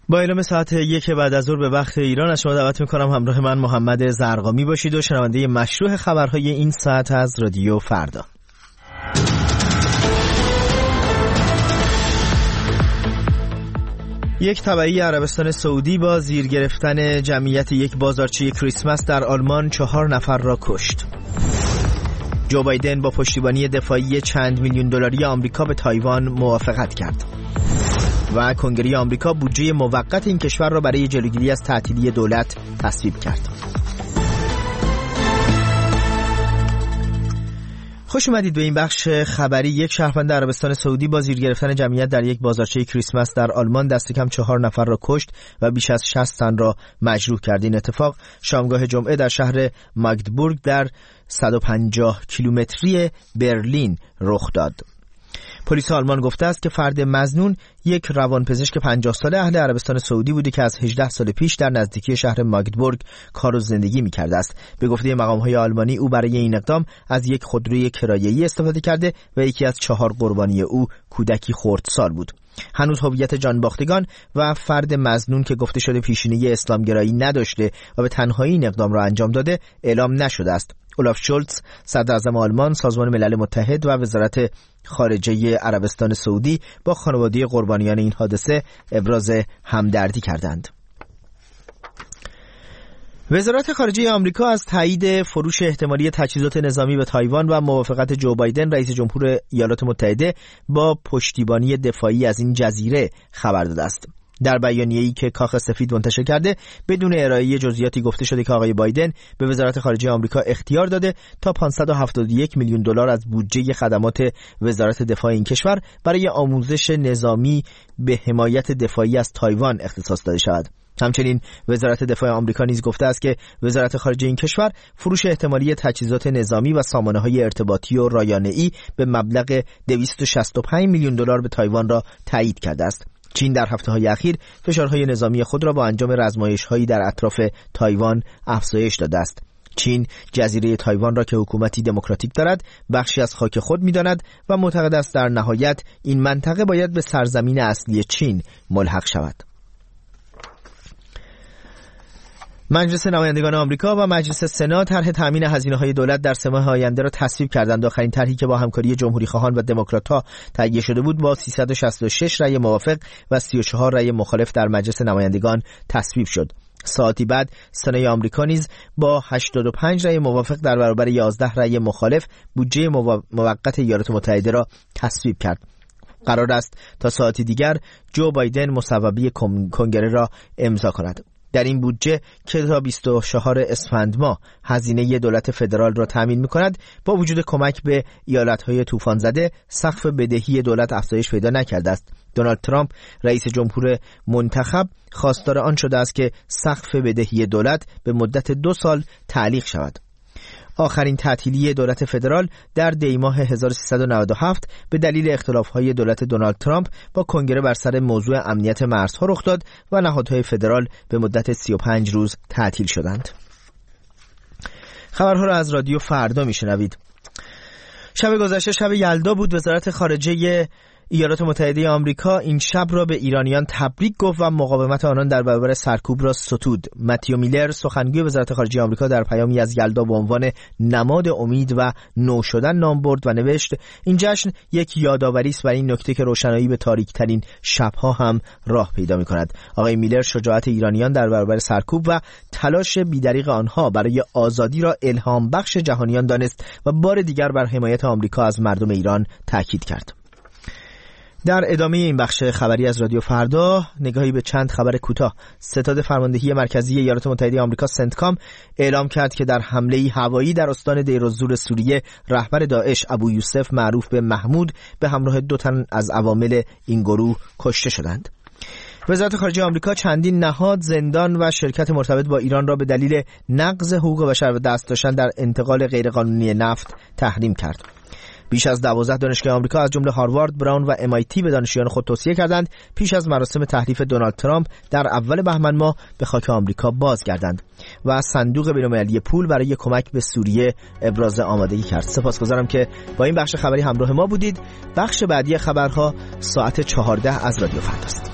با اعلام ساعت 1 بعد از ظهر به وقت ایران از شما دعوت میکنم همراه من محمد زرقامی باشید و شنونده مشروع خبرهای این ساعت از رادیو فردا. یک تبعی عربستان سعودی با زیر گرفتن جمعیت یک بازارچه کریسمس در آلمان 4 نفر را کشت. جو بایدن با پشتیبانی دفاعی چند میلیون دلاری آمریکا به تایوان موافقت کرد. و کنگره آمریکا بودجه موقت این کشور را برای جلوگیری از تعطیلی دولت تصویب کرد. خوش اومدید به این بخش خبری. یک شهروند عربستان سعودی با زیر گرفتن جمعیت در یک بازارچه کریسمس در آلمان دست کم 4 نفر را کشت و بیش از 60 تن را مجروح کرد. این اتفاق شامگاه جمعه در شهر ماگدبورگ در 150 کیلومتری برلین رخ داد. پلیس آلمان گفته است که فرد مظنون یک روانپزشک 50 ساله اهل عربستان سعودی بوده که از 18 سال پیش در نزدیکی شهر ماگدبورگ کار و زندگی می‌کرده است. به گفته مقام‌های آلمانی او برای این اقدام از یک خودروی کرایه‌ای استفاده کرده و یکی از 4 قربانی او کودکی خردسال بود. هنوز هویت جانباختگان و فرد مظنون که گفته شده پیشینه اسلامگرایی نداشته و به تنهایی این اقدام را انجام داده اعلام نشده است. اولاف شولتز صدر اعظم آلمان، سازمان ملل متحد و وزارت خارجه عربستان سعودی با خانواده قربانیان این حادثه ابراز همدردی کردند. وزارت خارجه آمریکا از تایید فروش احتمالی تجهیزات نظامی به تایوان و موافقت جو بایدن رئیس جمهور ایالات متحده با پشتیبانی دفاعی از این جزیره خبر داده است. در بیانیه‌ای که کاخ سفید منتشر کرده بدون ارائه جزئیاتی گفته شده که آقای بایدن به وزارت خارجه آمریکا اختیار داده تا 571 میلیون دلار از بودجه خدمات وزارت دفاع این کشور برای آموزش نظامی به حمایت دفاعی از تایوان اختصاص داده شود. همچنین وزارت دفاع آمریکا نیز گفته است که وزارت خارجه این کشور فروش احتمالی تجهیزات نظامی و سامانه‌های ارتباطی و رایانه‌ای به مبلغ 265 میلیون دلار به تایوان را تایید کرده است. چین در هفته‌های اخیر فشارهای نظامی خود را با انجام رزمایش‌هایی در اطراف تایوان افزایش داده است. چین جزیره تایوان را که حکومتی دموکراتیک دارد بخشی از خاک خود می‌داند و معتقد است در نهایت این منطقه باید به سرزمین اصلی چین ملحق شود. مجلس نمایندگان آمریکا و مجلس سنا طرح تامین هزینه‌های دولت در 3 ماه آینده را تصویب کردند. آخرین طرحی که با همکاری جمهوری‌خواهان و دموکرات‌ها تهیه شده بود با 366 رأی موافق و 34 رأی مخالف در مجلس نمایندگان تصویب شد. ساعتی بعد سنای آمریکا نیز با 85 رأی موافق در برابر 11 رأی مخالف بودجه موقت ایالات متحده را تصویب کرد. قرار است تا ساعتی دیگر جو بایدن مصوبه کنگره را امضا کند. در این بودجه که تا 24 اسفند ماه هزینه دولت فدرال را تامین می‌کند با وجود کمک به ایالت‌های طوفان زده سقف بدهی دولت افزایش پیدا نکرده است. دونالد ترامپ رئیس جمهور منتخب خواستار آن شده است که سقف بدهی دولت به مدت 2 سال تعلیق شود. آخرین تعطیلی دولت فدرال در دیماه 1397 به دلیل اختلاف‌های دولت دونالد ترامپ با کنگره بر سر موضوع امنیت مرزها رخ داد و نهادهای فدرال به مدت 35 روز تعطیل شدند. خبرها را از رادیو فردا میشنوید. شب گذشته شب یلدا بود. وزارت خارجه ایالات متحده آمریکا این شب را به ایرانیان تبریک گفت و مقاومت آنان در برابر سرکوب را ستود. متیو میلر سخنگوی وزارت خارجه آمریکا در پیامی از یلدا به عنوان نماد امید و نو شدن نام برد و نوشت این جشن یک یادآوری است بر این نکته که روشنایی به تاریک‌ترین شب‌ها هم راه پیدا می‌کند. آقای میلر شجاعت ایرانیان در برابر سرکوب و تلاش بی‌دریغ آنها برای آزادی را الهام بخش جهانیان دانست و بار دیگر بر حمایت آمریکا از مردم ایران تاکید کرد. در ادامه این بخش خبری از رادیو فردا نگاهی به چند خبر کوتاه. ستاد فرماندهی مرکزی ایالات متحده آمریکا سنتکام اعلام کرد که در حمله هوایی در استان دیرالزور سوریه رهبر داعش ابو یوسف معروف به محمود به همراه 2 تن از عوامل این گروه کشته شدند. وزارت خارجه آمریکا چندین نهاد، زندان و شرکت مرتبط با ایران را به دلیل نقض حقوق بشر و دست داشتن در انتقال غیرقانونی نفت تحریم کرد. بیش از 12 دانشگاه آمریکا از جمله هاروارد، براون و MIT به دانشجویان خود توصیه کردند پیش از مراسم تحریف دونالد ترامپ در اول بهمن ماه به خاک آمریکا بازگردند و صندوق بین‌المللی پول برای کمک به سوریه ابراز آمادگی کرد. سپاسگزارم که با این بخش خبری همراه ما بودید. بخش بعدی خبرها ساعت 14 از رادیو فرداست.